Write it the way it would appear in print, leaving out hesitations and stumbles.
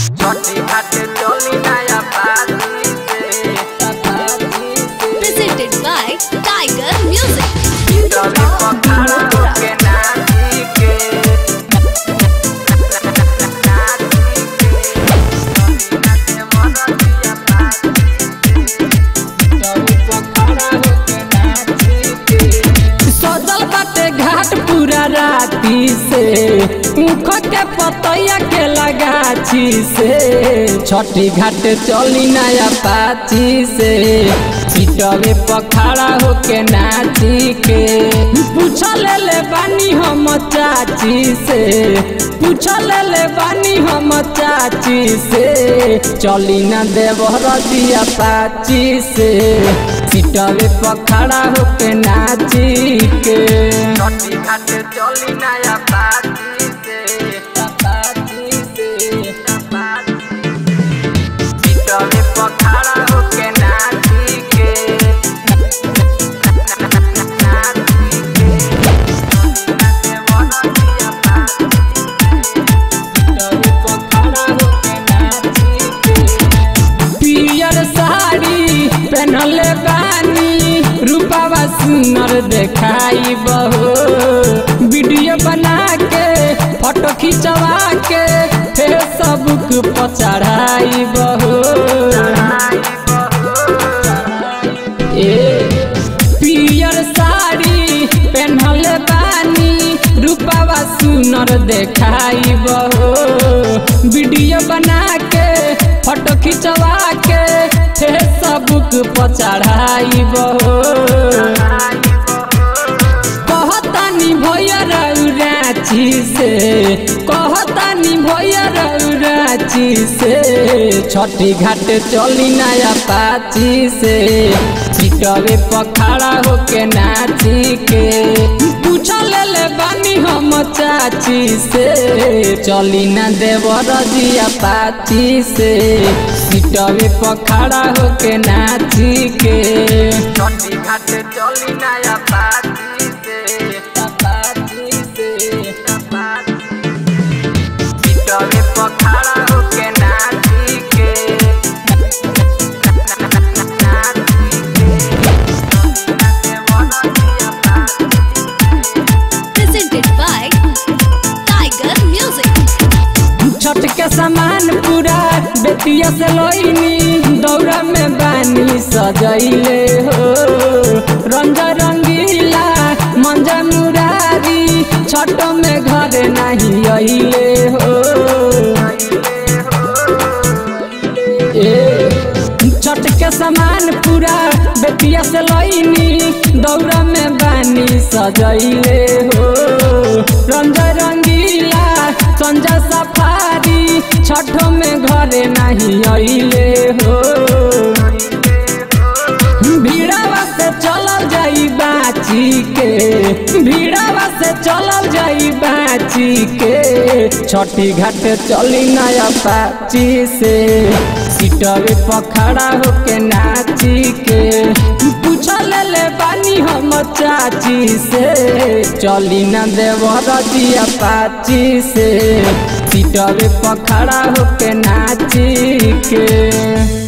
छोटी घाट चली नया पाती से Presented by Tiger Music. डोली पखाड़ा होके नाची के सजल बाटे घाट पूरा राती से ऊख के पतैया के लगाची से छठी घाट चली नया पाची से सीटवे पखाड़ा होके नाची के पूछ ले बानी हम चाची से पूछ ले बानी हम चाची से चली ना देवर दिया पाची से सीटवे पखाड़ा होके नाची के छोटी घाट चली नया पाती से डोली पखाड़ा होके नाची के पियर साड़ी पहनले बानी रूपावा सुनर देखाई बहो वीडियो बना के फोटो खिंचवा के फेसबुक पर चढ़ाई बहो पियर साड़ी पहनले बानी रूपावा सुनर देखाई बहो वीडियो बना के फोटो खिंचवा के फेसबुक पर चढ़ाई बहो कहतानी भैया रांची से कहतानी भैया रांची से छठी घाट चली नया पाची से सीटवे पखाड़ा होके नाची के पूछ ले बानी हम चाची से चली ना देवर दिया पाची से सीटवे पखाड़ा होके नाची के छोटी घाट चली नया पाती से डोली पखाड़ा होके नाची के Presented by Tiger Music. Chhath के सामान पूरा बेतिया से लोइनी दौरा में बानी सजैले हो रंग रंगीला मंजा मुरारी छठ में घर नहीं अइले हो छठ के सामान पूरा बेतिया से लोइनी दौरा में बानी सजैले हो रंग रंगीला संजा सफारी छठ में घरे नहीं अइले हो भीड़ावा से चलल जाई बाची के भीड़ावा से चलल जाई बाची के छठी घाट चली नया पाची से सीटवे पखाड़ा होके नाची के पूछ ले बानी हम चाची से चली ना देवर दिया पाची से सीटवे पखाड़ा होके नाची के।